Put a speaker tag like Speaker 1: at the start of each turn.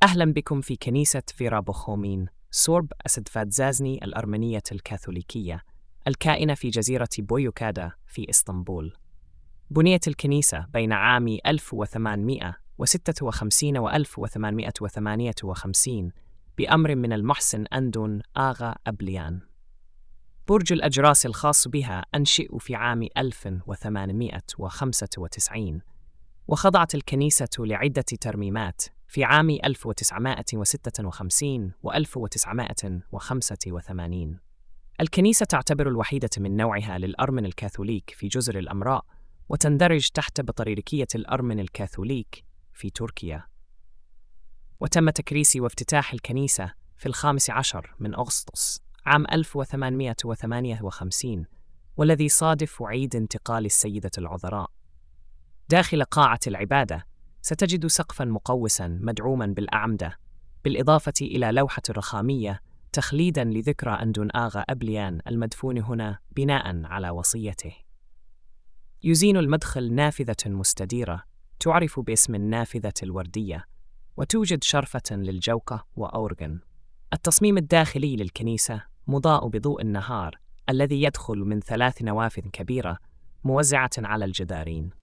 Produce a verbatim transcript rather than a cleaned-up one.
Speaker 1: أهلا بكم في كنيسة فيرا بوخومين سورب أسدفادزازني الأرمنية الكاثوليكية الكائنة في جزيرة بويوكادا في إسطنبول. بنيت الكنيسة بين عام ألف وثمانمائة وستة وخمسين و ألف وثمانمائة وثمانية وخمسين بأمر من المحسن أندون آغا أبليان. برج الأجراس الخاص بها أنشئ في عام ألف وثمانمائة وخمسة وتسعين، وخضعت الكنيسة لعدة ترميمات في عام ألف وتسعمائة وستة وخمسين و ألف وتسعمائة وخمسة وثمانين. الكنيسة تعتبر الوحيدة من نوعها للأرمن الكاثوليك في جزر الأمراء، وتندرج تحت بطريركية الأرمن الكاثوليك في تركيا. وتم تكريس وافتتاح الكنيسة في الخامس عشر من أغسطس عام ألف وثمانمائة وثمانية وخمسين، والذي صادف عيد انتقال السيدة العذراء. داخل قاعة العبادة ستجد سقفاً مقوساً مدعوماً بالأعمدة، بالإضافة إلى لوحة رخامية تخليداً لذكرى أندون آغا أبليان المدفون هنا بناءً على وصيته. يزين المدخل نافذة مستديرة تعرف باسم النافذة الوردية، وتوجد شرفة للجوقة وأورغن. التصميم الداخلي للكنيسة مضاء بضوء النهار الذي يدخل من ثلاث نوافذ كبيرة موزعة على الجدارين.